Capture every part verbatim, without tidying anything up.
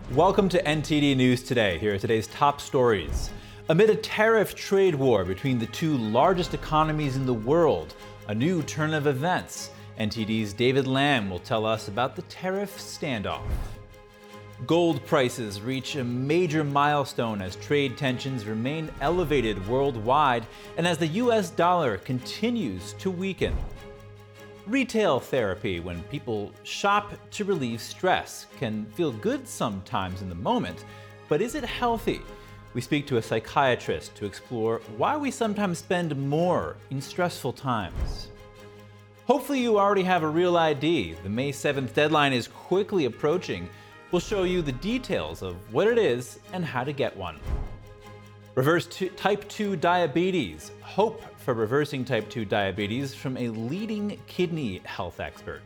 Welcome to N T D News Today. Here are today's top stories. Amid a tariff trade war between the two largest economies in the world, a new turn of events. N T D's David Lamb will tell us about the tariff standoff. Gold prices reach a major milestone as trade tensions remain elevated worldwide and as the U S dollar continues to weaken. Retail therapy, when people shop to relieve stress, can feel good sometimes in the moment, but is it healthy? We speak to a psychiatrist to explore why we sometimes spend more in stressful times. Hopefully you already have a Real I D. The May seventh deadline is quickly approaching. We'll show you the details of what it is and how to get one. Reverse type two diabetes. Hope for reversing type two diabetes from a leading kidney health expert.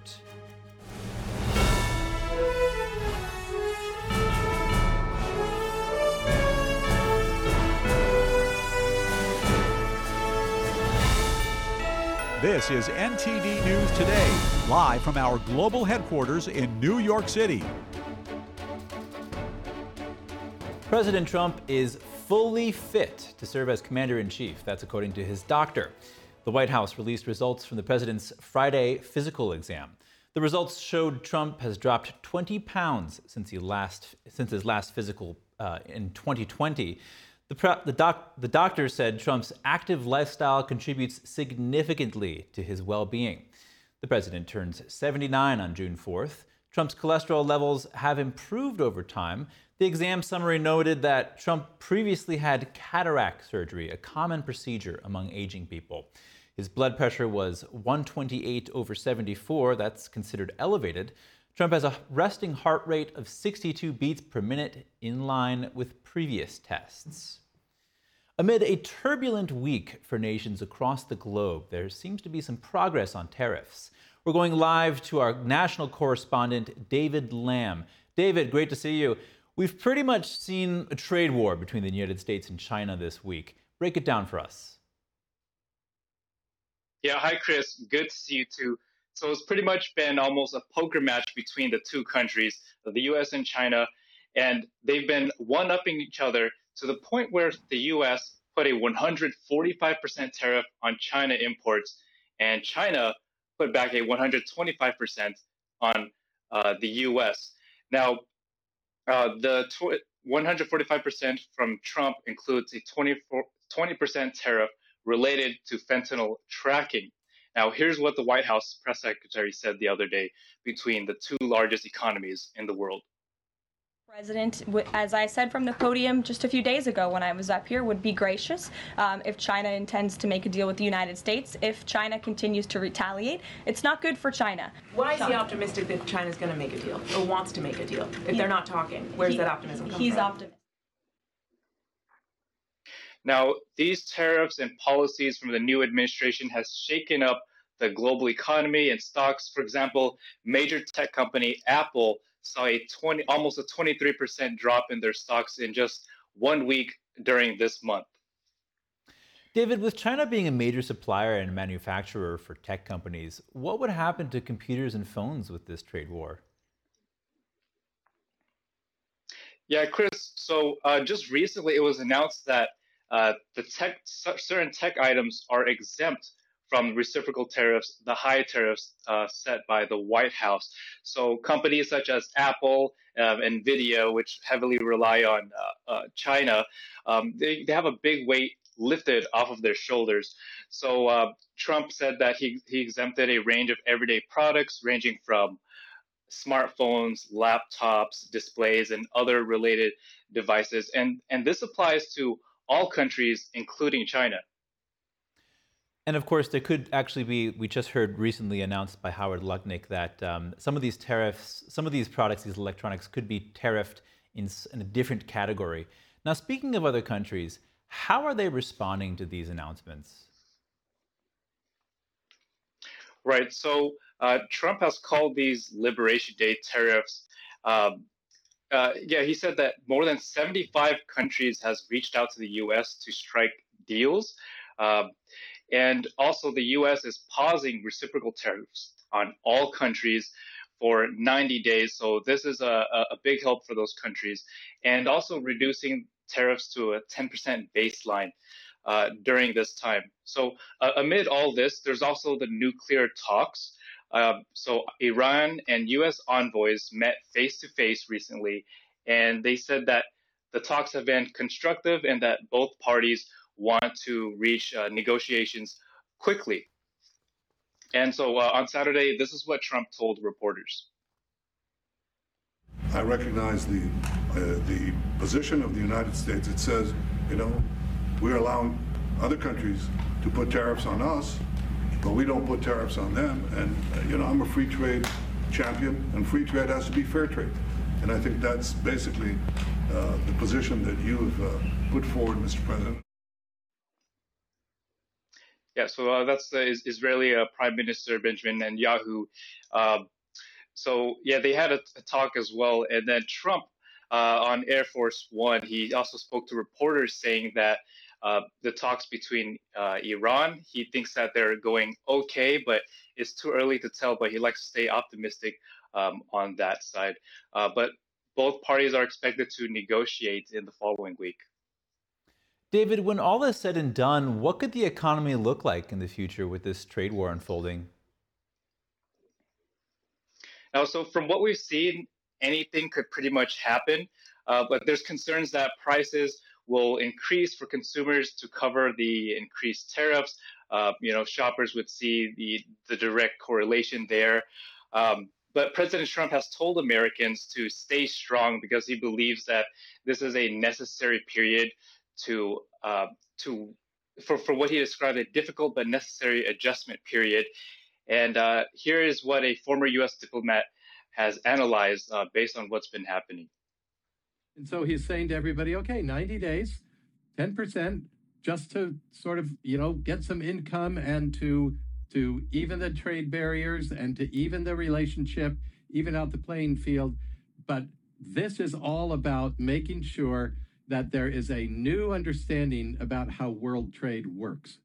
This is N T D News Today, live from our global headquarters in New York City. President Trump is fully fit to serve as commander-in-chief. That's according to his doctor. The White House released results from the president's Friday physical exam. The results showed Trump has dropped twenty pounds since he last since his last physical uh, in twenty twenty. The, pro- the, doc- the doctor said Trump's active lifestyle contributes significantly to his well-being. The president turns seventy-nine on June fourth. Trump's cholesterol levels have improved over time. The exam summary noted that Trump previously had cataract surgery, a common procedure among aging people. His blood pressure was one twenty-eight over seventy-four. That's considered elevated. Trump has a resting heart rate of sixty-two beats per minute, in line with previous tests. Amid a turbulent week for nations across the globe, there seems to be some progress on tariffs. We're going live to our national correspondent, David Lamb. David, great to see you. We've pretty much seen a trade war between the United States and China this week. Break it down for us. Yeah, hi, Chris. Good to see you too. So it's pretty much been almost a poker match between the two countries, the U S and China, and they've been one-upping each other to the point where the U S put a one hundred forty-five percent tariff on China imports, and China put back a one hundred twenty-five percent on uh, the U S. Now, uh, the tw- one hundred forty-five percent from Trump includes a twenty percent tariff related to fentanyl tracking. Now, here's what the White House press secretary said the other day between the two largest economies in the world. President, as I said from the podium just a few days ago when I was up here, would be gracious um, if China intends to make a deal with the United States. If China continues to retaliate, it's not good for China. Why is he optimistic that China's going to make a deal or wants to make a deal if he, they're not talking? Where's he, that optimism come he's from? He's optimistic. Now, these tariffs and policies from the new administration has shaken up the global economy and stocks. For example, major tech company Apple saw a twenty, almost a twenty-three percent drop in their stocks in just one week during this month. David, with China being a major supplier and manufacturer for tech companies, what would happen to computers and phones with this trade war? Yeah, Chris, so uh, just recently it was announced that uh, the tech, certain tech items are exempt from reciprocal tariffs, the high tariffs uh, set by the White House. So companies such as Apple, um, NVIDIA, which heavily rely on uh, uh, China, um, they, they have a big weight lifted off of their shoulders. So uh, Trump said that he, he exempted a range of everyday products ranging from smartphones, laptops, displays, and other related devices. And, and this applies to all countries, including China. And of course, there could actually be, we just heard recently announced by Howard Lutnick that um, some of these tariffs, some of these products, these electronics could be tariffed in, in a different category. Now, speaking of other countries, how are they responding to these announcements? Right. So uh, Trump has called these Liberation Day tariffs. Um, uh, yeah, he said that more than seventy-five countries has reached out to the U S to strike deals. Um, and also the U S is pausing reciprocal tariffs on all countries for ninety days. So this is a, a big help for those countries, and also reducing tariffs to a ten percent baseline uh, during this time. So uh, amid all this, there's also the nuclear talks. Uh, so Iran and U S envoys met face to face recently, and they said that the talks have been constructive and that both parties want to reach uh, negotiations quickly. And so uh, on Saturday, this is what Trump told reporters. I recognize the uh, the position of the United States. It says, you know, we're allowing other countries to put tariffs on us, but we don't put tariffs on them. And, uh, you know, I'm a free trade champion, and free trade has to be fair trade. And I think that's basically uh, the position that you have uh, put forward, Mister President. Yeah, so uh, that's the Israeli uh, Prime Minister Benjamin Netanyahu. Uh, so yeah, they had a, a talk as well, and then Trump uh, on Air Force One, he also spoke to reporters saying that uh, the talks between uh, Iran, he thinks that they're going okay, but it's too early to tell. But he likes to stay optimistic um, on that side. Uh, but both parties are expected to negotiate in the following week. David, when all is said and done, what could the economy look like in the future with this trade war unfolding? Now, so from what we've seen, anything could pretty much happen, uh, but there's concerns that prices will increase for consumers to cover the increased tariffs. Uh, you know, shoppers would see the, the direct correlation there. Um, but President Trump has told Americans to stay strong because he believes that this is a necessary period to uh, to for, for what he described a difficult but necessary adjustment period. And uh, here is what a former U S diplomat has analyzed uh, based on what's been happening. And so he's saying to everybody, okay, ninety days, ten percent, just to sort of, you know, get some income and to to even the trade barriers and to even the relationship, even out the playing field. But this is all about making sure that there is a new understanding about how world trade works.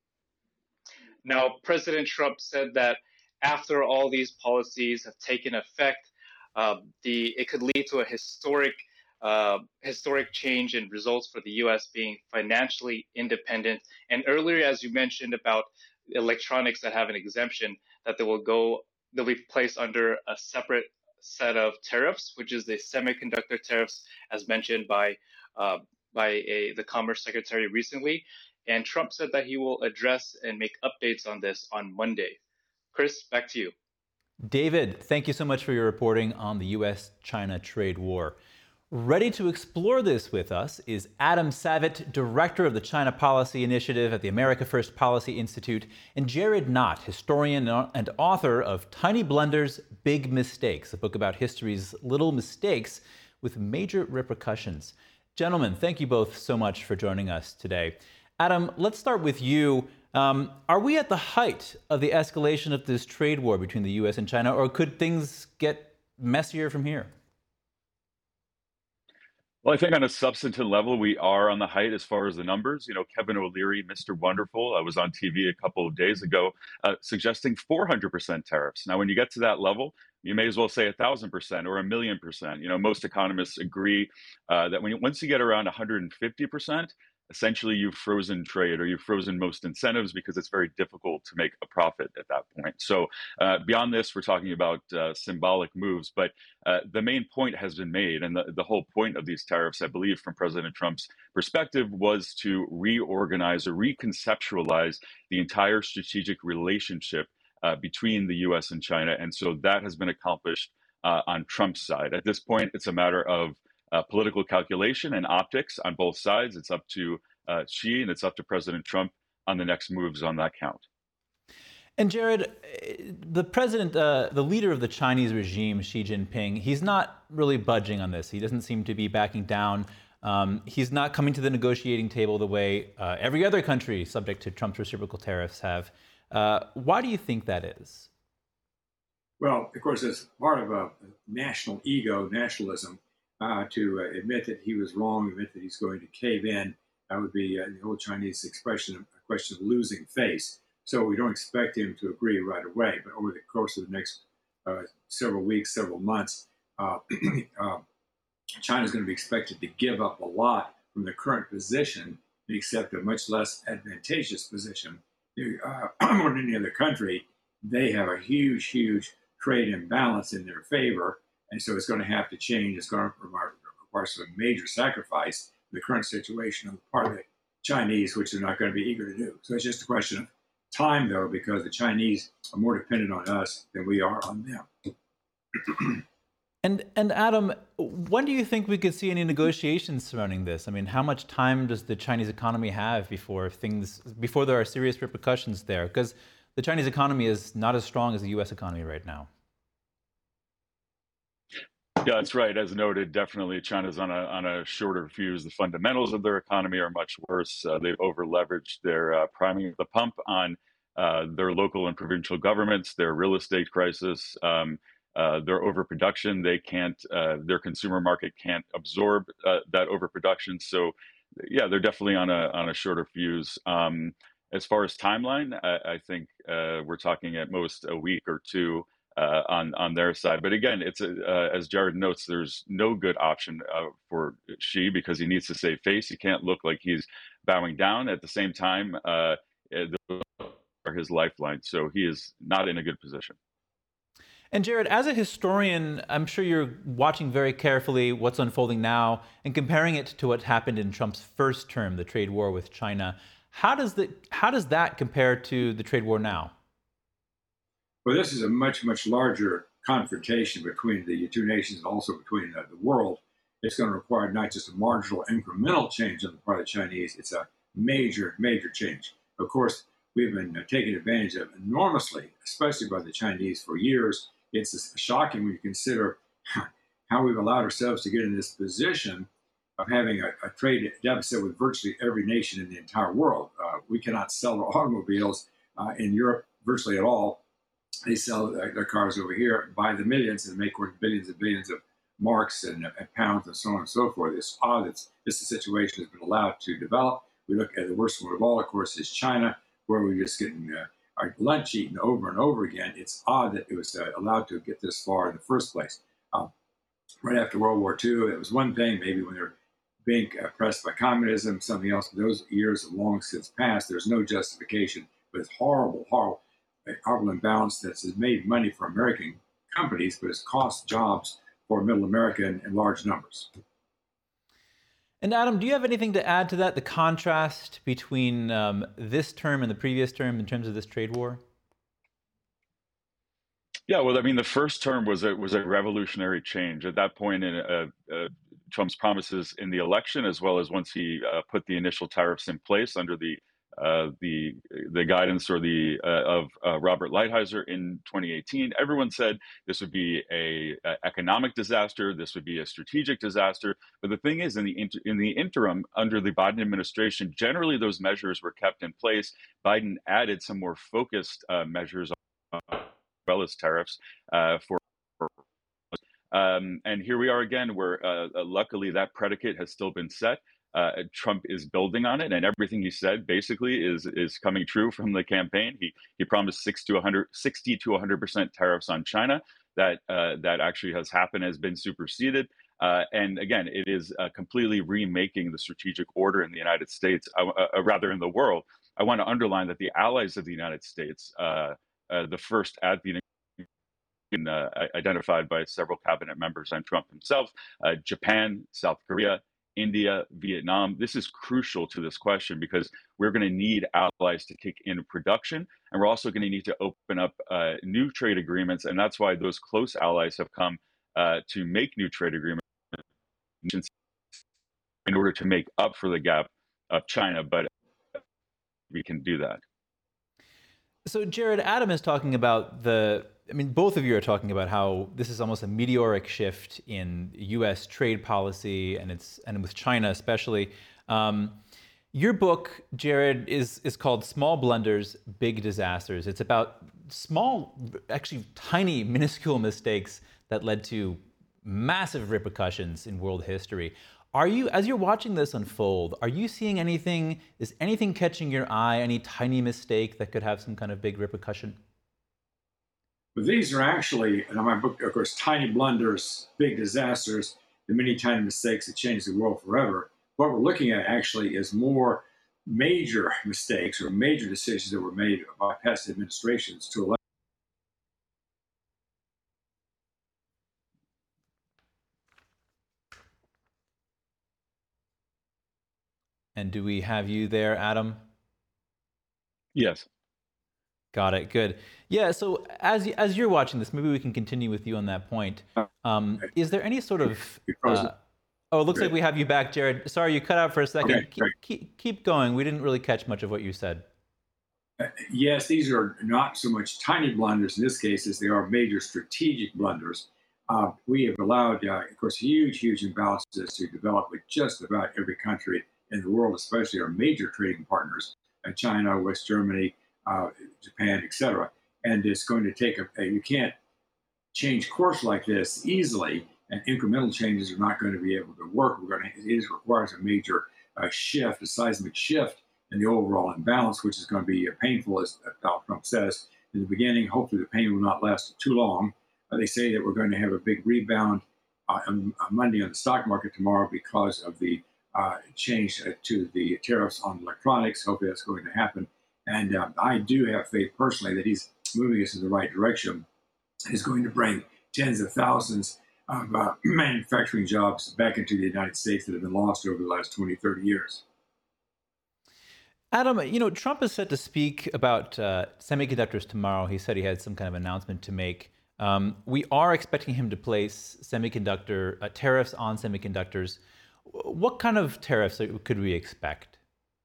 Now, President Trump said that after all these policies have taken effect, uh, the it could lead to a historic uh, historic change in results for the U S being financially independent. And earlier, as you mentioned about electronics that have an exemption, that they will go they'll be placed under a separate set of tariffs, which is the semiconductor tariffs, as mentioned by uh, by a, the Commerce Secretary recently. And Trump said that he will address and make updates on this on Monday. Chris, back to you. David, thank you so much for your reporting on the U S China trade war. Ready to explore this with us is Adam Savitt, Director of the China Policy Initiative at the America First Policy Institute, and Jared Knott, historian and author of Tiny Blunders, Big Mistakes, a book about history's little mistakes with major repercussions. Gentlemen, thank you both so much for joining us today. Adam, let's start with you. Um, are we at the height of the escalation of this trade war between the U S and China, or could things get messier from here? Well, I think on a substantive level, we are on the height as far as the numbers. You know, Kevin O'Leary, Mister Wonderful, I was on T V a couple of days ago uh, suggesting four hundred percent tariffs. Now, when you get to that level, you may as well say a thousand percent or a million percent. You know, most economists agree uh, that when you, once you get around one hundred fifty percent, essentially you've frozen trade or you've frozen most incentives because it's very difficult to make a profit at that point. So uh, beyond this, we're talking about uh, symbolic moves, but uh, the main point has been made. And the, the whole point of these tariffs, I believe, from President Trump's perspective, was to reorganize or reconceptualize the entire strategic relationship uh, between the U S and China. And so that has been accomplished uh, on Trump's side. At this point, it's a matter of Uh, political calculation and optics on both sides. It's up to uh, Xi and it's up to President Trump on the next moves on that count. And Jared, the president, uh, the leader of the Chinese regime, Xi Jinping, he's not really budging on this. He doesn't seem to be backing down. Um, he's not coming to the negotiating table the way uh, every other country subject to Trump's reciprocal tariffs have. Uh, why do you think that is? Well, of course, it's part of a national ego, nationalism. Uh, to uh, admit that he was wrong, admit that he's going to cave in. That would be uh, the old Chinese expression, a question of losing face. So we don't expect him to agree right away, but over the course of the next uh, several weeks, several months, uh, uh, China is going to be expected to give up a lot from the current position and accept a much less advantageous position. Uh, more than any other country, they have a huge, huge trade imbalance in their favor, and so it's going to have to change. It's going to require, require some major sacrifice in the current situation on the part of the Chinese, which they're not going to be eager to do. So it's just a question of time, though, because the Chinese are more dependent on us than we are on them. And and Adam, when do you think we could see any negotiations surrounding this? I mean, how much time does the Chinese economy have before things before there are serious repercussions there? Because the Chinese economy is not as strong as the U S economy right now. Yeah, that's right. As noted, definitely China's on a on a shorter fuse. The fundamentals of their economy are much worse. Uh, they've over leveraged their uh, priming the pump on uh, their local and provincial governments, their real estate crisis. Um, Uh, their overproduction, they can't, uh, their consumer market can't absorb uh, that overproduction. So, yeah, they're definitely on a on a shorter fuse. Um, as far as timeline, I, I think uh, we're talking at most a week or two uh, on on their side. But again, it's a, uh, as Jared notes, there's no good option uh, for Xi because he needs to save face. He can't look like he's bowing down. At the same time, uh, are his lifeline. So he is not in a good position. And Jared, as a historian, I'm sure you're watching very carefully what's unfolding now and comparing it to what happened in Trump's first term, the trade war with China. How does the how does that compare to the trade war now? Well, this is a much, much larger confrontation between the two nations and also between the, the world. It's going to require not just a marginal incremental change on the part of the Chinese, it's a major, major change. Of course, we've been uh, taken advantage of enormously, especially by the Chinese for years. It's shocking when you consider how we've allowed ourselves to get in this position of having a, a trade deficit with virtually every nation in the entire world. Uh, we cannot sell our automobiles uh, in Europe virtually at all. They sell their, their cars over here by the millions and make worth billions and billions of marks and, and pounds and so on and so forth. It's odd that this situation has been allowed to develop. We look at the worst one of all, of course, is China, where we're just getting uh, our lunch eaten over and over again. It's odd that it was uh, allowed to get this far in the first place. Um, right after World War Two, it was one thing, maybe when they're being oppressed by communism, something else. Those years have long since passed. There's no justification for this horrible, horrible, horrible imbalance that's made money for American companies, but it's cost jobs for middle America in, in large numbers. And Adam, do you have anything to add to that, the contrast between um, this term and the previous term in terms of this trade war? Yeah, well, I mean, the first term was a was a revolutionary change. At that point in uh, uh, Trump's promises in the election, as well as once he uh, put the initial tariffs in place under the uh, the the guidance or the uh, of uh, Robert Lighthizer in twenty eighteen, everyone said this would be a, a economic disaster. This would be a strategic disaster. But the thing is, in the inter- in the interim, under the Biden administration, generally those measures were kept in place. Biden added some more focused uh, measures, as well as tariffs uh, for. Um, and here we are again, where uh, luckily that predicate has still been set. Uh, Trump is building on it, and everything he said basically is is coming true from the campaign. He he promised six to one hundred, sixty to one hundred percent tariffs on China. That uh, that actually has happened, has been superseded. Uh, and again, it is uh, completely remaking the strategic order in the United States, uh, uh, rather in the world. I want to underline that the allies of the United States, uh, uh, the first at the Uh, identified by several cabinet members and Trump himself, uh, Japan, South Korea, India, Vietnam. This is crucial to this question because we're going to need allies to kick in production, and we're also going to need to open up uh, new trade agreements, and that's why those close allies have come uh, to make new trade agreements in order to make up for the gap of China, but we can do that. So Jared, Adam is talking about the I mean, both of you are talking about how this is almost a meteoric shift in U S trade policy, and it's and with China especially. Um, your book, Jared, is is called Small Blunders, Big Disasters. It's about small, actually tiny, minuscule mistakes that led to massive repercussions in world history. Are you, as you're watching this unfold, are you seeing anything? Is anything catching your eye? Any tiny mistake that could have some kind of big repercussion? But these are actually, in my book, of course, tiny blunders, big disasters, the many tiny mistakes that change the world forever. What we're looking at actually is more major mistakes or major decisions that were made by past administrations to elect. And do we have you there, Adam? Yes. Got it. Good. Yeah. So as as you're watching this, maybe we can continue with you on that point. Um, is there any sort of uh, oh, it looks like we have you back, Jared. Sorry, you cut out for a second. Okay, keep, keep, keep going. We didn't really catch much of what you said. Uh, yes, these are not so much tiny blunders in this case as they are major strategic blunders. Uh, we have allowed, uh, of course, huge, huge imbalances to develop with just about every country in the world, especially our major trading partners, uh, China, West Germany, uh, Japan, et cetera. And it's going to take a, a, you can't change course like this easily, and incremental changes are not going to be able to work. We're going to, it is, requires a major uh, shift, a seismic shift in the overall imbalance, which is going to be uh, painful, as Donald Trump says in the beginning. Hopefully the pain will not last too long. Uh, they say that we're going to have a big rebound uh, on, on Monday on the stock market tomorrow because of the uh, change uh, to the tariffs on electronics. Hopefully that's going to happen. And uh, I do have faith personally that he's moving us in the right direction. He's going to bring tens of thousands of uh, manufacturing jobs back into the United States that have been lost over the last twenty, thirty years. Adam, you know, Trump is set to speak about uh, semiconductors tomorrow. He said he had some kind of announcement to make. Um, we are expecting him to place semiconductor uh, tariffs on semiconductors. What kind of tariffs could we expect?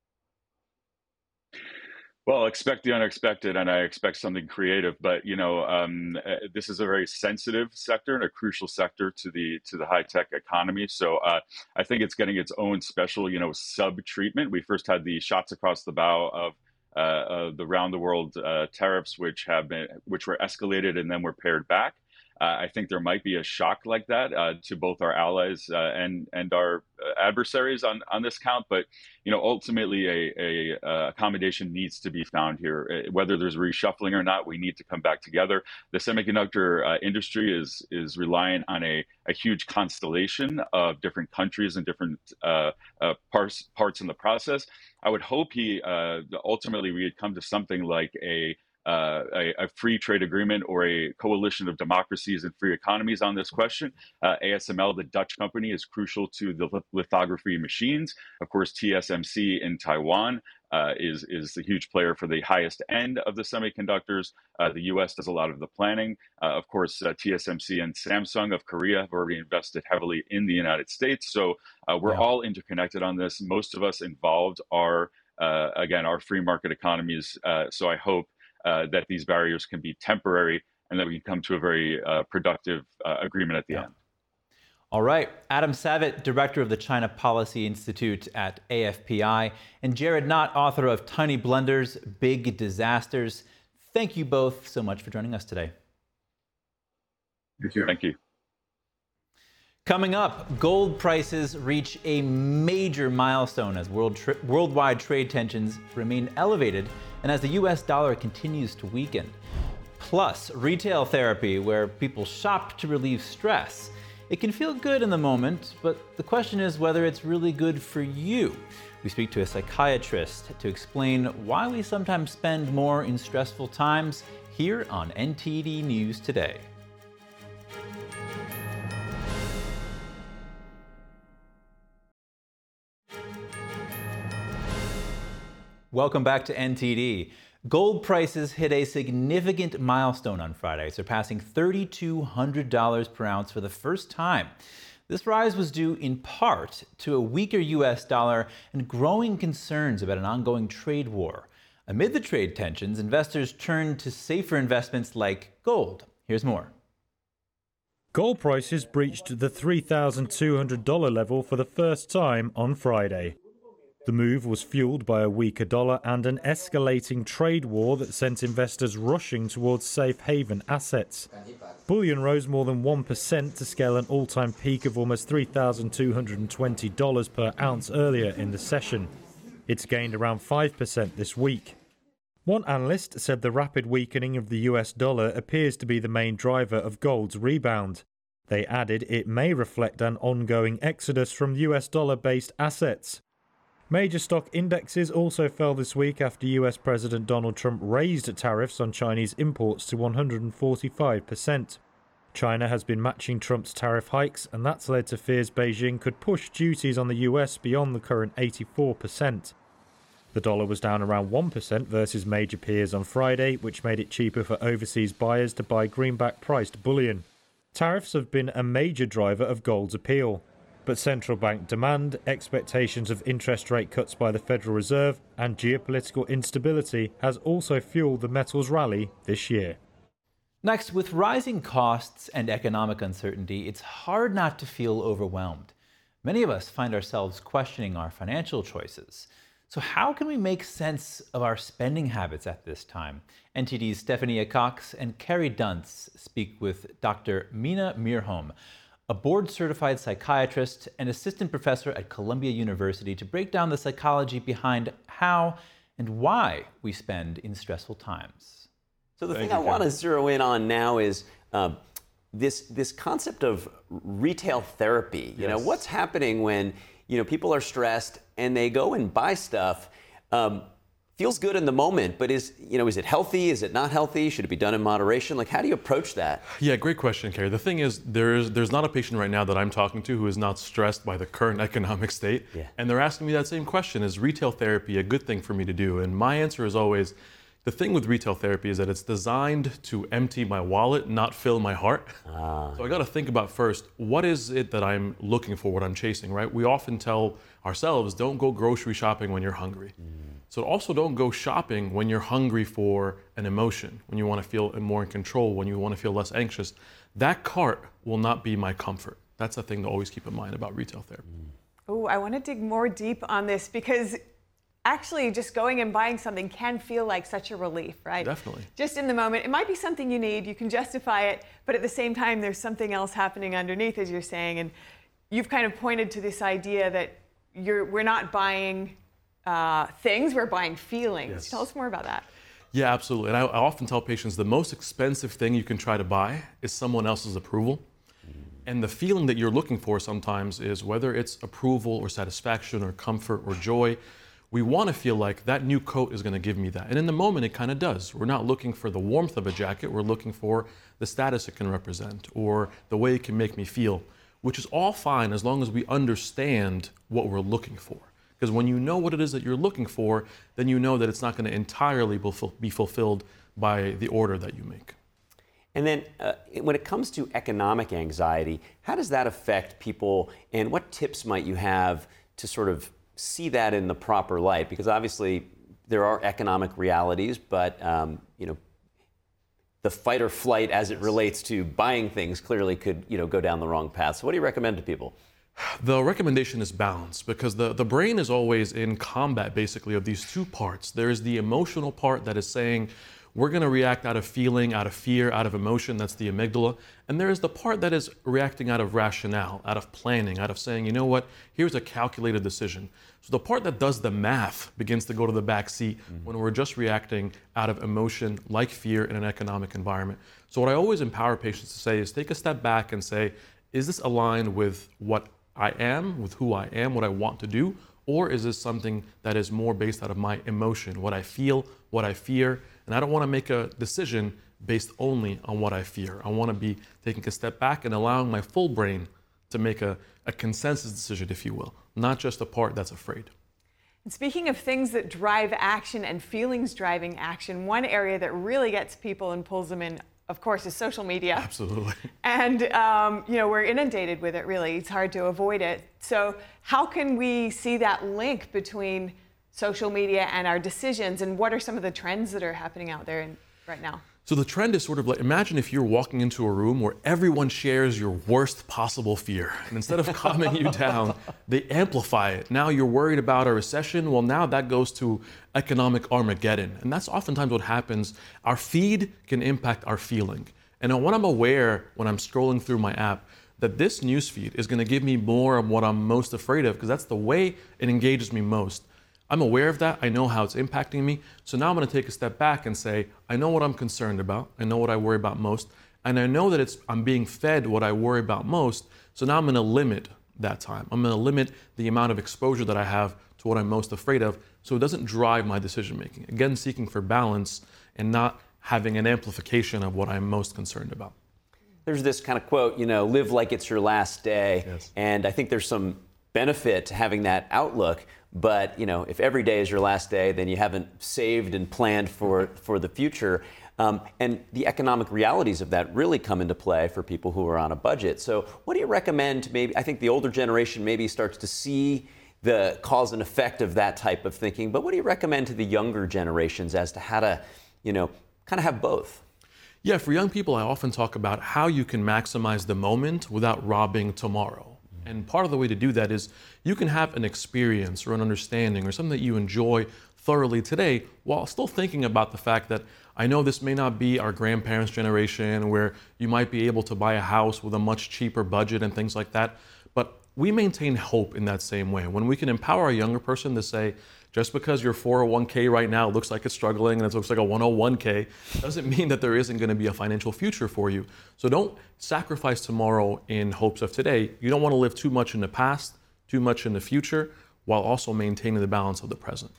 Well, expect the unexpected, and I expect something creative. But you know, um, uh, this is a very sensitive sector and a crucial sector to the to the high tech economy. So uh, I think it's getting its own special, you know, sub treatment. We first had the shots across the bow of uh, uh, the round the world uh, tariffs, which have been which were escalated and then were pared back. Uh, I think there might be a shock like that uh, to both our allies uh, and and our adversaries on, on this count. But you know, ultimately, a, a, a accommodation needs to be found here. Whether there's reshuffling or not, we need to come back together. The semiconductor uh, industry is is reliant on a, a huge constellation of different countries and different uh, uh, parts parts in the process. I would hope he uh, ultimately we would come to something like a Uh, a, a free trade agreement or a coalition of democracies and free economies on this question. Uh, A S M L, the Dutch company, is crucial to the lithography machines. Of course, T S M C in Taiwan uh, is, is a huge player for the highest end of the semiconductors. Uh, the U S does a lot of the planning. Uh, of course, uh, T S M C and Samsung of Korea have already invested heavily in the United States. So uh, we're yeah. all interconnected on this. Most of us involved are, uh, again, our free market economies. Uh, so I hope Uh, that these barriers can be temporary and that we can come to a very uh, productive uh, agreement at the yeah. end. All right. Adam Savitt, director of the China Policy Institute at A F P I, and Jared Knott, author of Tiny Blunders, Big Disasters. Thank you both so much for joining us today. Thank you. Thank you. Coming up, gold prices reach a major milestone as world tra- worldwide trade tensions remain elevated and as the U S dollar continues to weaken. Plus, retail therapy, where people shop to relieve stress. It can feel good in the moment, but the question is whether it's really good for you. We speak to a psychiatrist to explain why we sometimes spend more in stressful times here on N T D News Today. Welcome back to N T D. Gold prices hit a significant milestone on Friday, surpassing three thousand two hundred dollars per ounce for the first time. This rise was due in part to a weaker U S dollar and growing concerns about an ongoing trade war. Amid the trade tensions, investors turned to safer investments like gold. Here's more. Gold prices breached the three thousand two hundred dollars level for the first time on Friday. The move was fueled by a weaker dollar and an escalating trade war that sent investors rushing towards safe haven assets. Bullion rose more than one percent to scale an all-time peak of almost three thousand two hundred twenty dollars per ounce earlier in the session. It's gained around five percent this week. One analyst said the rapid weakening of the U S dollar appears to be the main driver of gold's rebound. They added it may reflect an ongoing exodus from U S dollar-based assets. Major stock indexes also fell this week after U S President Donald Trump raised tariffs on Chinese imports to one hundred forty-five percent. China has been matching Trump's tariff hikes, and that's led to fears Beijing could push duties on the U S beyond the current eighty-four percent. The dollar was down around one percent versus major peers on Friday, which made it cheaper for overseas buyers to buy greenback-priced bullion. Tariffs have been a major driver of gold's appeal, but central bank demand, expectations of interest rate cuts by the Federal Reserve, and geopolitical instability has also fueled the metals rally this year. Next, with rising costs and economic uncertainty, it's hard not to feel overwhelmed. Many of us find ourselves questioning our financial choices. So how can we make sense of our spending habits at this time? N T D's Stephanie Cox and Carrie Duntz speak with Doctor Mina Mirholm, a board-certified psychiatrist and assistant professor at Columbia University, to break down the psychology behind how and why we spend in stressful times. So the Thank thing you, I want to zero in on now is uh, this, this concept of retail therapy. You yes. know, what's happening when you know, people are stressed and they go and buy stuff. Um, feels good in the moment, but is, you know, is it healthy? Is it not healthy? Should it be done in moderation? Like, how do you approach that? Yeah, great question, Carrie. The thing is, there's there's not a patient right now that I'm talking to who is not stressed by the current economic state. Yeah. And they're asking me that same question: is retail therapy a good thing for me to do? And my answer is always, the thing with retail therapy is that it's designed to empty my wallet, not fill my heart. Ah. So I got to think about first, what is it that I'm looking for, what I'm chasing, right? We often tell ourselves, don't go grocery shopping when you're hungry. Mm. So also don't go shopping when you're hungry for an emotion, when you want to feel more in control, when you want to feel less anxious. That cart will not be my comfort. That's a thing to always keep in mind about retail therapy. Mm. Oh, I want to dig more deep on this, because actually just going and buying something can feel like such a relief, right? Definitely. Just in the moment. It might be something you need, you can justify it, but at the same time, there's something else happening underneath, as you're saying. And you've kind of pointed to this idea that you're, we're not buying uh, things, we're buying feelings. Yes. Tell us more about that. Yeah, absolutely. And I, I often tell patients the most expensive thing you can try to buy is someone else's approval. And the feeling that you're looking for sometimes is, whether it's approval or satisfaction or comfort or joy, we want to feel like that new coat is going to give me that. And in the moment, it kind of does. We're not looking for the warmth of a jacket. We're looking for the status it can represent or the way it can make me feel, which is all fine as long as we understand what we're looking for. Because when you know what it is that you're looking for, then you know that it's not going to entirely be fulfilled by the order that you make. And then uh, when it comes to economic anxiety, how does that affect people, and what tips might you have to sort of see that in the proper light? Because obviously there are economic realities, but um, you know, the fight or flight as it relates to buying things clearly could, you know, go down the wrong path. So what do you recommend to people? The recommendation is balance, because the, the brain is always in combat, basically, of these two parts. There's the emotional part that is saying, we're going to react out of feeling, out of fear, out of emotion. That's the amygdala. And there is the part that is reacting out of rationale, out of planning, out of saying, you know what, here's a calculated decision. So the part that does the math begins to go to the back seat mm-hmm. when we're just reacting out of emotion, like fear, in an economic environment. So what I always empower patients to say is, take a step back and say, is this aligned with what I am, with who I am, what I want to do? Or is this something that is more based out of my emotion, what I feel, what I fear? And I don't want to make a decision based only on what I fear. I want to be taking a step back and allowing my full brain to make a, a consensus decision, if you will, not just a part that's afraid. And speaking of things that drive action and feelings driving action, one area that really gets people and pulls them in, of course, is social media. Absolutely. And, um, you know, we're inundated with it, really. It's hard to avoid it. So how can we see that link between social media and our decisions, and what are some of the trends that are happening out there in, right now? So the trend is sort of like, imagine if you're walking into a room where everyone shares your worst possible fear. And instead of calming you down, they amplify it. Now you're worried about a recession. Well, now that goes to economic Armageddon. And that's oftentimes what happens. Our feed can impact our feeling. And when I'm aware, when I'm scrolling through my app, that this newsfeed is going to give me more of what I'm most afraid of, because that's the way it engages me most, I'm aware of that. I know how it's impacting me. So now I'm going to take a step back and say, I know what I'm concerned about. I know what I worry about most. And I know that it's I'm being fed what I worry about most. So now I'm going to limit that time. I'm going to limit the amount of exposure that I have to what I'm most afraid of, so it doesn't drive my decision making. Again, seeking for balance and not having an amplification of what I'm most concerned about. There's this kind of quote, you know, live like it's your last day. Yes. And I think there's some benefit to having that outlook. But, you know, if every day is your last day, then you haven't saved and planned for, for the future. Um, and the economic realities of that really come into play for people who are on a budget. So what do you recommend? Maybe I think the older generation maybe starts to see the cause and effect of that type of thinking. But what do you recommend to the younger generations as to how to, you know, kind of have both? Yeah, for young people, I often talk about how you can maximize the moment without robbing tomorrow. And part of the way to do that is you can have an experience or an understanding or something that you enjoy thoroughly today while still thinking about the fact that I know this may not be our grandparents' generation where you might be able to buy a house with a much cheaper budget and things like that. But we maintain hope in that same way. When we can empower a younger person to say, just because your four oh one k right now looks like it's struggling and it looks like a one oh one k, doesn't mean that there isn't going to be a financial future for you. So don't sacrifice tomorrow in hopes of today. You don't want to live too much in the past, too much in the future, while also maintaining the balance of the present.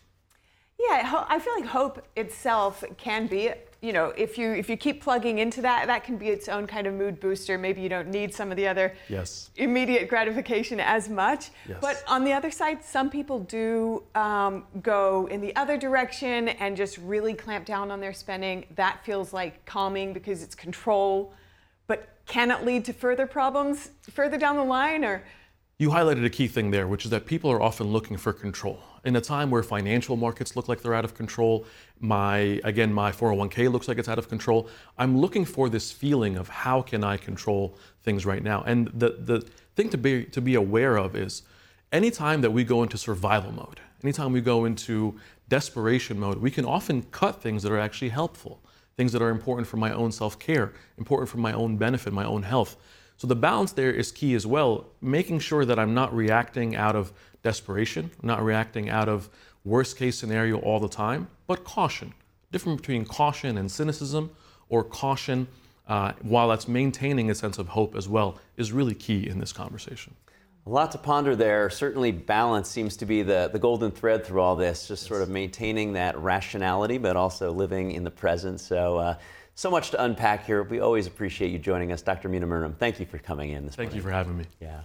Yeah, I feel like hope itself can be, you know, if you if you keep plugging into that, that can be its own kind of mood booster. Maybe you don't need some of the other yes. immediate gratification as much. Yes. But on the other side, some people do um, go in the other direction and just really clamp down on their spending. That feels like calming because it's control. But can it lead to further problems further down the line? Or you highlighted a key thing there, which is that people are often looking for control. In a time where financial markets look like they're out of control, my, again, my four oh one k looks like it's out of control, I'm looking for this feeling of how can I control things right now? And the, the thing to be, to be aware of is anytime that we go into survival mode, anytime we go into desperation mode, we can often cut things that are actually helpful, things that are important for my own self-care, important for my own benefit, my own health. So the balance there is key as well, making sure that I'm not reacting out of desperation, not reacting out of worst case scenario all the time, but caution. Difference between caution and cynicism, or caution uh, while that's maintaining a sense of hope as well, is really key in this conversation. A lot to ponder there. Certainly balance seems to be the, the golden thread through all this, just yes. sort of maintaining that rationality, but also living in the present. So. Uh, So much to unpack here. We always appreciate you joining us. Doctor Meenamurnam, thank you for coming in this Thank morning. you for having me. Yeah.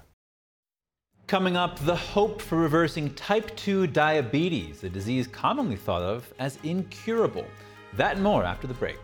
Coming up, the hope for reversing type two diabetes, a disease commonly thought of as incurable. That and more after the break.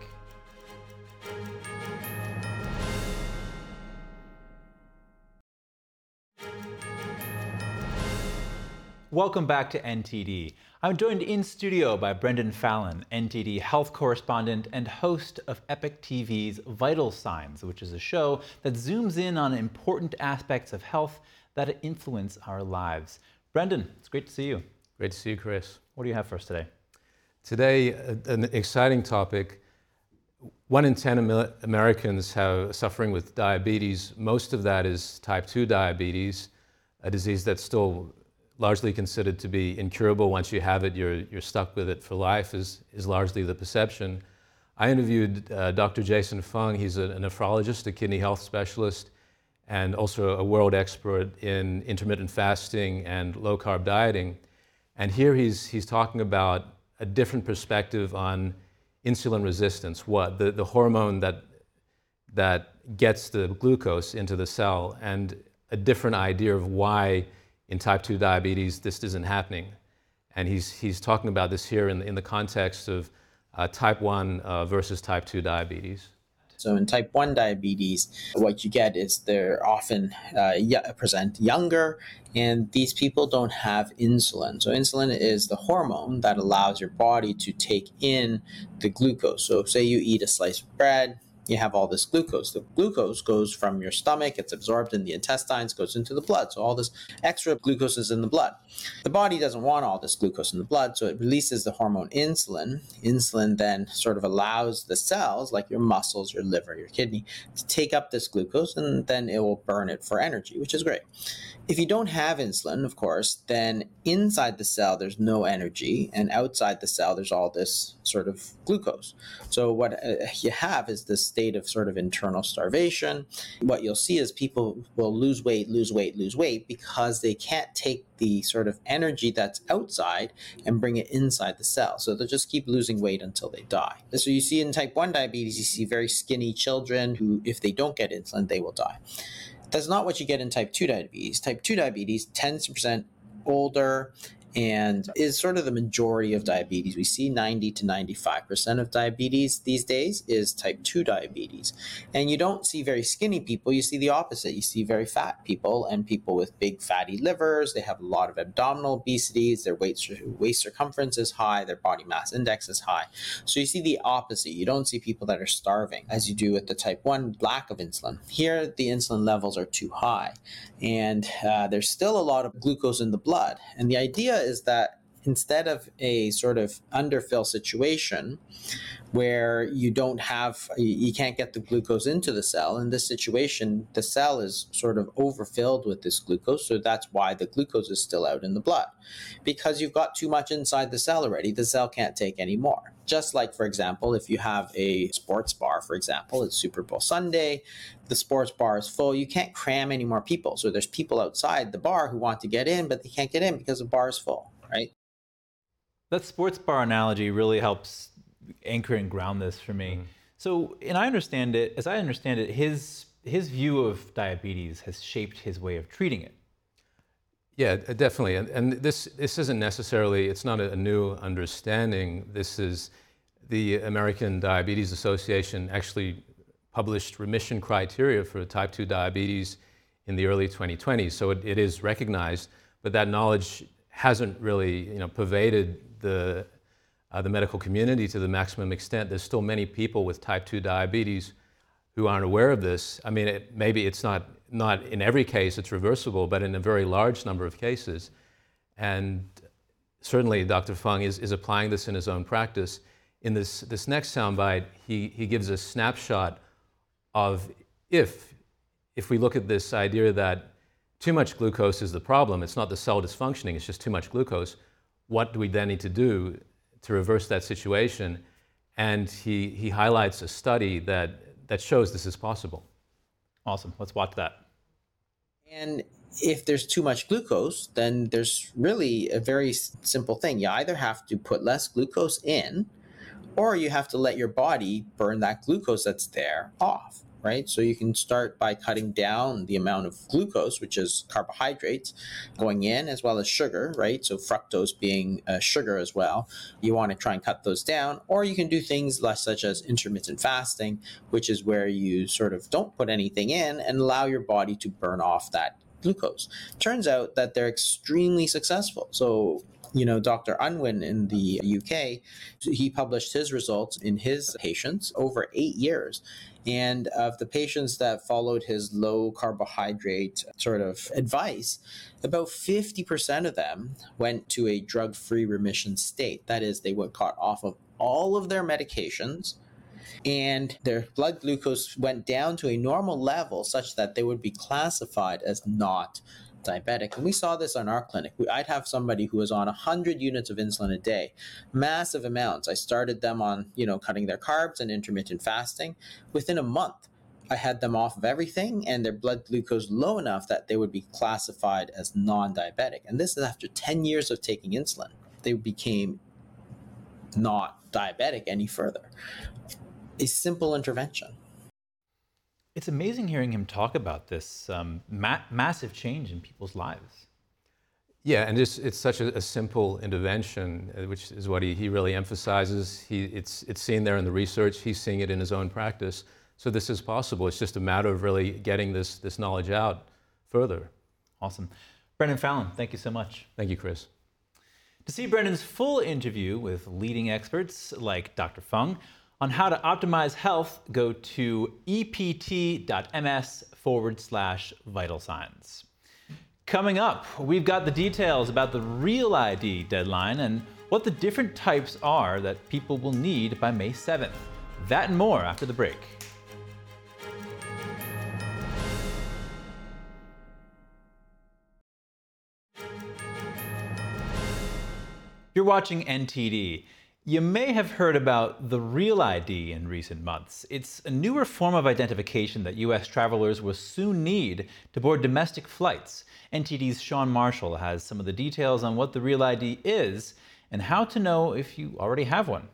Welcome back to N T D. I'm joined in studio by Brendan Fallon, N T D health correspondent and host of Epic T V's Vital Signs, which is a show that zooms in on important aspects of health that influence our lives. Brendan, it's great to see you. Great to see you, Chris. What do you have for us today? Today, an exciting topic. One in ten Americans have suffering with diabetes. Most of that is type two diabetes, a disease that's still largely considered to be incurable. Once you have it, you're, you're stuck with it for life, is, is largely the perception. I interviewed uh, Doctor Jason Fung. He's a, a nephrologist, a kidney health specialist, and also a world expert in intermittent fasting and low-carb dieting. And here he's, he's talking about a different perspective on insulin resistance, what the, the hormone that, that gets the glucose into the cell, and a different idea of why in type two diabetes this isn't happening. And he's, he's talking about this here in, in the context of uh, type one uh, versus type two diabetes. So in type one diabetes, what you get is they're often uh, present younger, and these people don't have insulin. So insulin is the hormone that allows your body to take in the glucose. So say you eat a slice of bread, you have all this glucose. The glucose goes from your stomach, it's absorbed in the intestines, goes into the blood. So all this extra glucose is in the blood. The body doesn't want all this glucose in the blood, so it releases the hormone insulin. Insulin then sort of allows the cells, like your muscles, your liver, your kidney, to take up this glucose, and then it will burn it for energy, which is great. If you don't have insulin, of course, then inside the cell there's no energy, and outside the cell there's all this sort of glucose. So what uh, you have is this state of sort of internal starvation. What you'll see is people will lose weight, lose weight, lose weight because they can't take the sort of energy that's outside and bring it inside the cell. So they'll just keep losing weight until they die. So you see in type one diabetes, you see very skinny children who, if they don't get insulin, they will die. That's not what you get in type two diabetes. Type two diabetes tends to present older and is sort of the majority of diabetes. We see ninety to ninety-five percent of diabetes these days is type two diabetes. And you don't see very skinny people, you see the opposite. You see very fat people and people with big fatty livers. They have a lot of abdominal obesities, their waist, waist circumference is high, their body mass index is high. So you see the opposite. You don't see people that are starving as you do with the type one lack of insulin. Here, the insulin levels are too high. And uh, there's still a lot of glucose in the blood. And the idea is that instead of a sort of underfill situation where you don't have, you can't get the glucose into the cell, in this situation, the cell is sort of overfilled with this glucose. So that's why the glucose is still out in the blood. Because you've got too much inside the cell already, the cell can't take any more. Just like, for example, if you have a sports bar, for example, it's Super Bowl Sunday, the sports bar is full, you can't cram any more people. So there's people outside the bar who want to get in, but they can't get in because the bar is full, right? That sports bar analogy really helps anchor and ground this for me. Mm-hmm. So, and I understand it, as I understand it, his his view of diabetes has shaped his way of treating it. Yeah, definitely. And, and this this isn't necessarily, it's not a, a new understanding. This is, the American Diabetes Association actually published remission criteria for type two diabetes in the early twenty twenties. So it, it is recognized, but that knowledge hasn't really, you know, pervaded the uh, the medical community to the maximum extent. There's still many people with type two diabetes who aren't aware of this. I mean, it, maybe it's not not in every case it's reversible, but in a very large number of cases. And certainly Doctor Fung is, is applying this in his own practice. In this, this next soundbite, he, he gives a snapshot of if, if we look at this idea that too much glucose is the problem, it's not the cell dysfunctioning, it's just too much glucose, what do we then need to do to reverse that situation? And he, he highlights a study that, that shows this is possible. Awesome. Let's watch that. And if there's too much glucose, then there's really a very simple thing. You either have to put less glucose in, or you have to let your body burn that glucose that's there off, right? So you can start by cutting down the amount of glucose, which is carbohydrates, going in, as well as sugar, right? So fructose being uh, sugar as well. You want to try and cut those down, or you can do things less, such as intermittent fasting, which is where you sort of don't put anything in and allow your body to burn off that glucose. Turns out that they're extremely successful. So, you know, Doctor Unwin in the U K, he published his results in his patients over eight years. And of the patients that followed his low carbohydrate sort of advice, about fifty percent of them went to a drug-free remission state. That is, they were cut off of all of their medications, and their blood glucose went down to a normal level such that they would be classified as not diabetic. And we saw this on our clinic. We, I'd have somebody who was on one hundred units of insulin a day, massive amounts. I started them on, you know, cutting their carbs and intermittent fasting. Within a month, I had them off of everything and their blood glucose low enough that they would be classified as non-diabetic. And this is after ten years of taking insulin. They became not diabetic any further. A simple intervention. It's amazing hearing him talk about this um, ma- massive change in people's lives. Yeah, and it's, it's such a, a simple intervention, which is what he, he really emphasizes. He, it's, it's seen there in the research. He's seeing it in his own practice. So this is possible. It's just a matter of really getting this, this knowledge out further. Awesome. Brendan Fallon, thank you so much. Thank you, Chris. To see Brendan's full interview with leading experts like Doctor Fung, On how to optimize health, go to ept.ms forward slash vital signs. Coming up, we've got the details about the Real I D deadline and what the different types are that people will need by May seventh. That and more after the break. You're watching N T D. You may have heard about the Real I D in recent months. It's a newer form of identification that U S travelers will soon need to board domestic flights. N T D's Sean Marshall has some of the details on what the Real I D is and how to know if you already have one.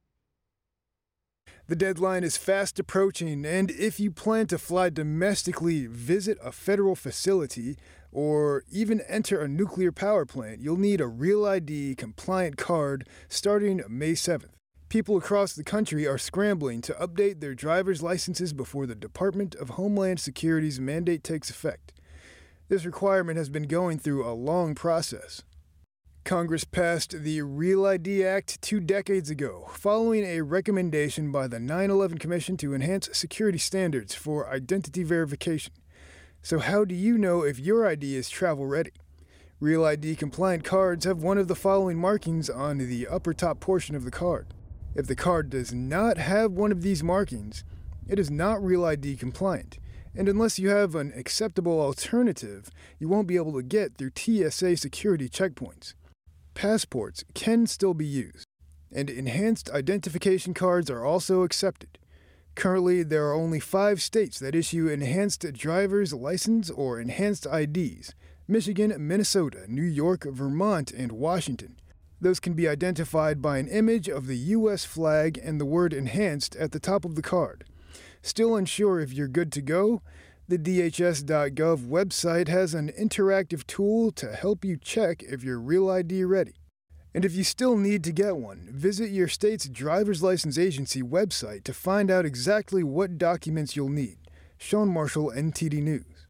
The deadline is fast approaching, and if you plan to fly domestically, visit a federal facility, or even enter a nuclear power plant, you'll need a Real I D compliant card starting May seventh. People across the country are scrambling to update their driver's licenses before the Department of Homeland Security's mandate takes effect. This requirement has been going through a long process. Congress passed the Real I D Act two decades ago, following a recommendation by the nine eleven Commission to enhance security standards for identity verification. So how do you know if your I D is travel ready? Real I D compliant cards have one of the following markings on the upper top portion of the card. If the card does not have one of these markings, it is not Real I D compliant. And unless you have an acceptable alternative, you won't be able to get through T S A security checkpoints. Passports can still be used, and enhanced identification cards are also accepted. Currently, there are only five states that issue enhanced driver's license or enhanced I Ds: Michigan, Minnesota, New York, Vermont, and Washington. Those can be identified by an image of the U S flag and the word enhanced at the top of the card. Still unsure if you're good to go? The D H S dot gov website has an interactive tool to help you check if you're Real I D ready. And if you still need to get one, visit your state's driver's license agency website to find out exactly what documents you'll need. Sean Marshall, N T D News.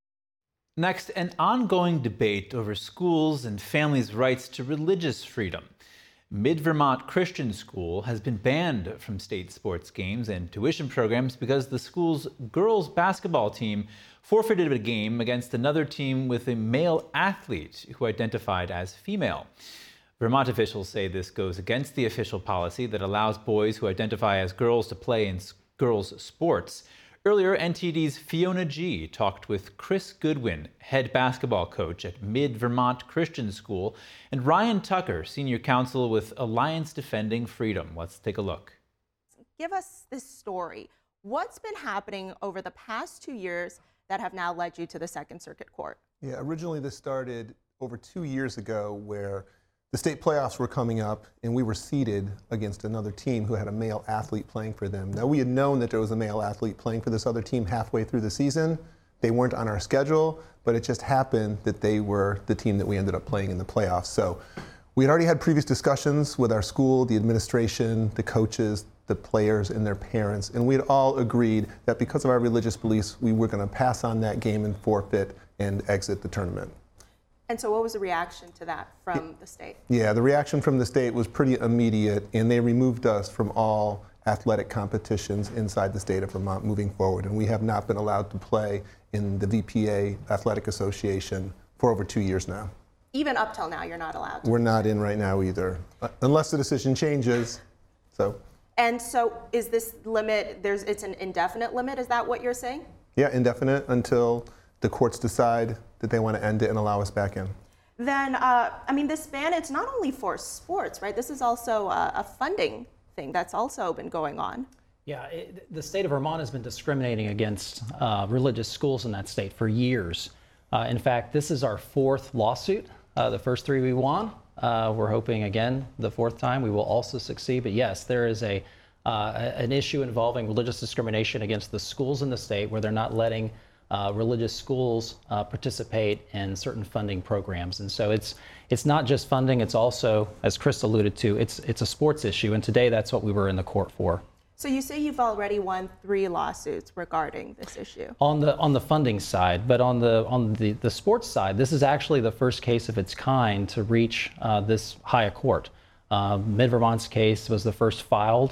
Next, an ongoing debate over schools and families' rights to religious freedom. Mid-Vermont Christian School has been banned from state sports games and tuition programs because the school's girls' basketball team forfeited a game against another team with a male athlete who identified as female. Vermont officials say this goes against the official policy that allows boys who identify as girls to play in girls' sports. Earlier, N T D's Fiona G. talked with Chris Goodwin, head basketball coach at Mid-Vermont Christian School, and Ryan Tucker, senior counsel with Alliance Defending Freedom. Let's take a look. Give us this story. What's been happening over the past two years that have now led you to the Second Circuit Court? Yeah, originally this started over two years ago where the state playoffs were coming up, and we were seeded against another team who had a male athlete playing for them. Now, we had known that there was a male athlete playing for this other team halfway through the season. They weren't on our schedule, but it just happened that they were the team that we ended up playing in the playoffs. So we had already had previous discussions with our school, the administration, the coaches, the players, and their parents, and we had all agreed that because of our religious beliefs, we were going to pass on that game and forfeit and exit the tournament. And so what was the reaction to that from the state? Yeah, the reaction from the state was pretty immediate, and they removed us from all athletic competitions inside the state of Vermont moving forward. And we have not been allowed to play in the V P A Athletic Association for over two years now. Even up till now, you're not allowed to. We're not in right now either, uh, unless the decision changes. So. And so is this limit, there's, it's an indefinite limit, is that what you're saying? Yeah, indefinite until the courts decide that they want to end it and allow us back in. Then, uh, I mean, this ban, it's not only for sports, right? This is also a, a funding thing that's also been going on. Yeah, it, the state of Vermont has been discriminating against uh, religious schools in that state for years. Uh, in fact, this is our fourth lawsuit. Uh, the first three we won. Uh, we're hoping again the fourth time we will also succeed. But yes, there is a uh, an issue involving religious discrimination against the schools in the state where they're not letting Uh, religious schools uh, participate in certain funding programs. And so it's it's not just funding, it's also, as Chris alluded to, it's it's a sports issue, and today that's what we were in the court for. So you say you've already won three lawsuits regarding this issue. On the on the funding side, but on the on the, the sports side, this is actually the first case of its kind to reach uh, this higher court. Uh, Mid-Vermont's case was the first filed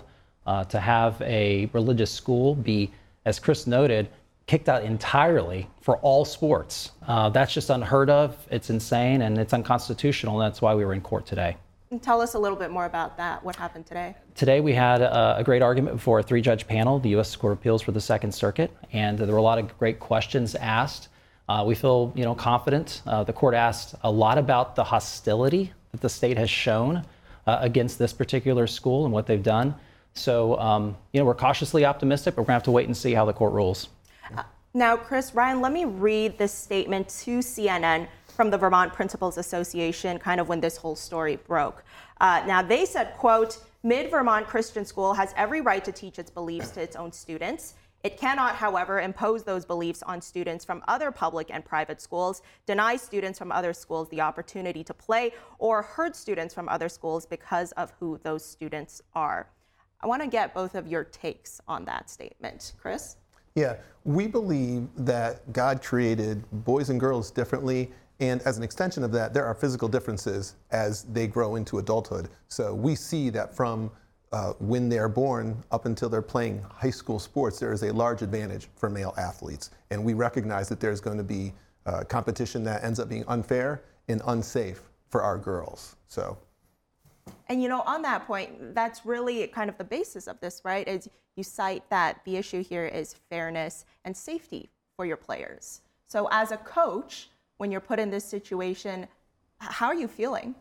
Uh, to have a religious school be, as Chris noted, kicked out entirely for all sports. Uh, that's just unheard of. It's insane and it's unconstitutional. And that's why we were in court today. And tell us a little bit more about that. What happened today? Today we had a, a great argument before a three-judge panel, the U S Court of Appeals for the Second Circuit, and there were a lot of great questions asked. Uh, we feel, you know, confident. Uh, the court asked a lot about the hostility that the state has shown uh, against this particular school and what they've done. So, um, you know, we're cautiously optimistic, but we're going to have to wait and see how the court rules. Uh, now, Chris, Ryan, let me read this statement to C N N from the Vermont Principals Association, kind of when this whole story broke. Uh, now, they said, quote, Mid-Vermont Christian School has every right to teach its beliefs to its own students. It cannot, however, impose those beliefs on students from other public and private schools, deny students from other schools the opportunity to play, or hurt students from other schools because of who those students are. I want to get both of your takes on that statement. Chris? Yeah, we believe that God created boys and girls differently, and as an extension of that, there are physical differences as they grow into adulthood. So we see that from uh, when they're born up until they're playing high school sports, there is a large advantage for male athletes. And we recognize that there's going to be uh, competition that ends up being unfair and unsafe for our girls. So. And, you know, on that point, that's really kind of the basis of this, right? Is you cite that the issue here is fairness and safety for your players. So as a coach, when you're put in this situation, how are you feeling?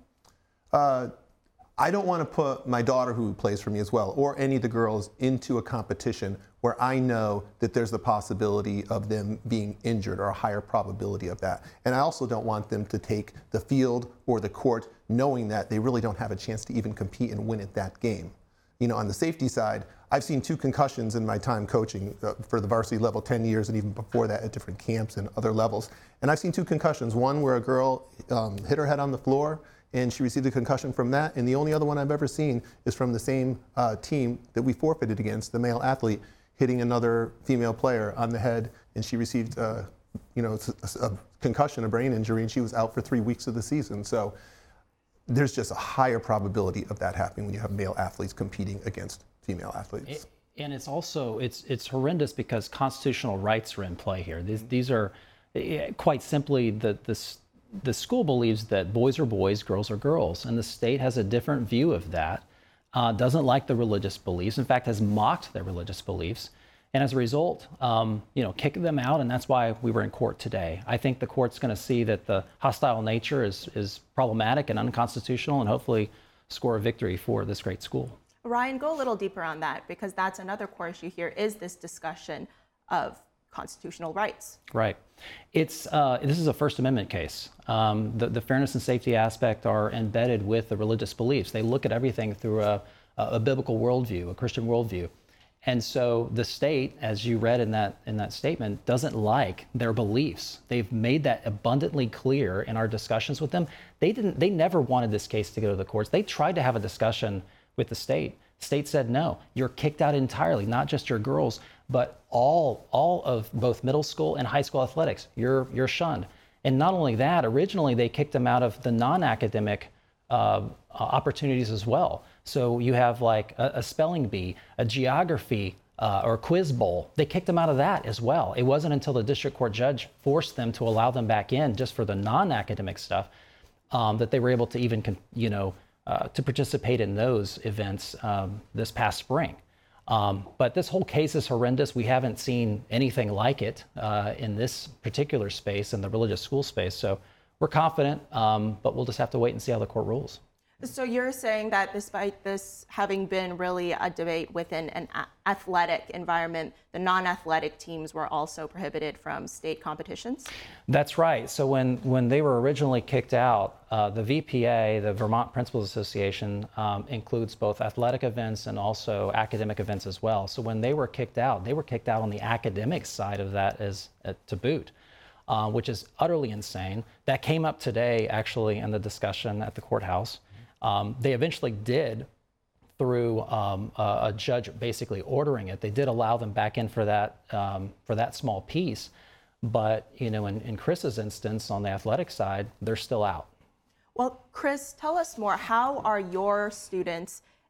Uh, I don't want to put my daughter, who plays for me as well, or any of the girls into a competition where I know that there's the possibility of them being injured or a higher probability of that. And I also don't want them to take the field or the court knowing that they really don't have a chance to even compete and win at that game. You know, on the safety side, I've seen two concussions in my time coaching uh, for the varsity level, ten years, and even before that at different camps and other levels. And I've seen two concussions, one where a girl um, hit her head on the floor and she received a concussion from that. And the only other one I've ever seen is from the same uh, team that we forfeited against, the male athlete hitting another female player on the head, and she received uh, you know, a, a concussion, a brain injury, and she was out for three weeks of the season. So there's just a higher probability of that happening when you have male athletes competing against female athletes. It, and it's also, it's it's horrendous because constitutional rights are in play here. These, these are, quite simply, the, the, the school believes that boys are boys, girls are girls, and the state has a different view of that, uh, doesn't like the religious beliefs, in fact, has mocked their religious beliefs, and as a result, um, you know, kick them out, and that's why we were in court today. I think the court's going to see that the hostile nature is, is problematic and unconstitutional, and hopefully score a victory for this great school. Ryan, go a little deeper on that, because that's another core issue here, is this discussion of constitutional rights. Right. It's uh, this is a First Amendment case. Um, the, the fairness and safety aspect are embedded with the religious beliefs. They look at everything through a, a biblical worldview, a Christian worldview. And so the state, as you read in that in that statement, doesn't like their beliefs. They've made that abundantly clear in our discussions with them. They didn't. They never wanted this case to go to the courts. They tried to have a discussion with the state. State said, no, you're kicked out entirely, not just your girls, but all all of both middle school and high school athletics. You're you're shunned. And not only that, originally they kicked them out of the non-academic uh, opportunities as well. So you have like a, a spelling bee, a geography, uh, or quiz bowl. They kicked them out of that as well. It wasn't until the district court judge forced them to allow them back in just for the non-academic stuff um, that they were able to even, you know, uh, to participate in those events um, this past spring. Um, but this whole case is horrendous. We haven't seen anything like it uh, in this particular space, in the religious school space. So we're confident, um, but we'll just have to wait and see how the court rules. So you're saying that despite this having been really a debate within an a- athletic environment, the non-athletic teams were also prohibited from state competitions? That's right. So when, when they were originally kicked out, uh, the V P A, the Vermont Principals Association, um, includes both athletic events and also academic events as well. So when they were kicked out, they were kicked out on the academic side of that as uh, to boot. Uh, which is utterly insane. That came up today, actually, in the discussion at the courthouse. Um, they eventually did, through um, a, a judge basically ordering it, they did allow them back in for that um, for that small piece. But you know, in, in Chris's instance, on the athletic side, they're still out. Well, Chris, tell us more. How are your students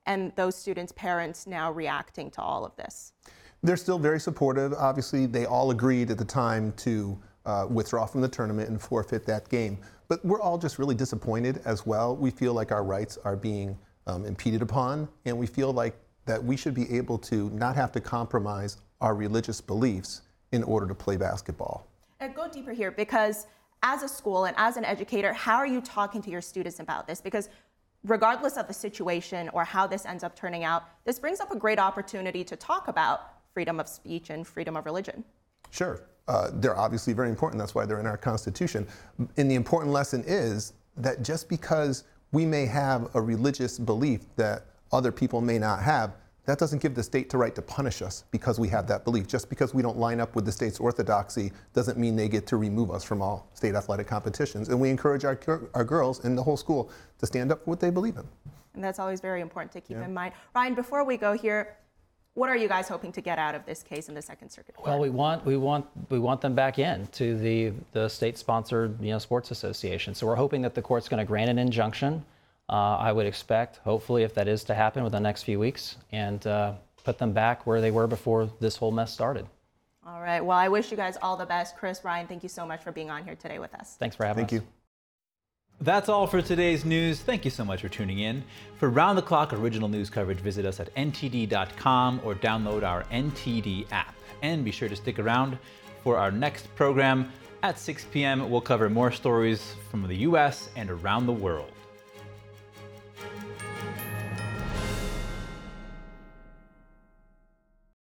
and those students' parents now reacting to all of this? They're still very supportive. Obviously, they all agreed at the time to uh, withdraw from the tournament and forfeit that game. But we're all just really disappointed as well. We feel like our rights are being um, impeded upon, and we feel like that we should be able to not have to compromise our religious beliefs in order to play basketball. And go deeper here, because as a school and as an educator, how are you talking to your students about this? Because regardless of the situation or how this ends up turning out, this brings up a great opportunity to talk about freedom of speech and freedom of religion. Sure. Uh, they're obviously very important. That's why they're in our Constitution. And the important lesson is that just because we may have a religious belief that other people may not have, that doesn't give the state the right to punish us because we have that belief. Just because we don't line up with the state's orthodoxy doesn't mean they get to remove us from all state athletic competitions. And we encourage our, our girls and the whole school to stand up for what they believe in. And that's always very important to keep Yeah. in mind. Ryan, before we go here, what are you guys hoping to get out of this case in the Second Circuit Court? Well, we want we want we want them back in to the the state-sponsored you know sports association. So we're hoping that the court's going to grant an injunction. Uh, I would expect, hopefully, if that is to happen within the next few weeks, and uh, put them back where they were before this whole mess started. All right. Well, I wish you guys all the best. Chris, Ryan, thank you so much for being on here today with us. Thanks for having Thank us. you. That's all for today's news. Thank you so much for tuning in. For round-the-clock original news coverage, visit us at N T D dot com or download our N T D app. And be sure to stick around for our next program at six p m We'll cover more stories from the U S and around the world.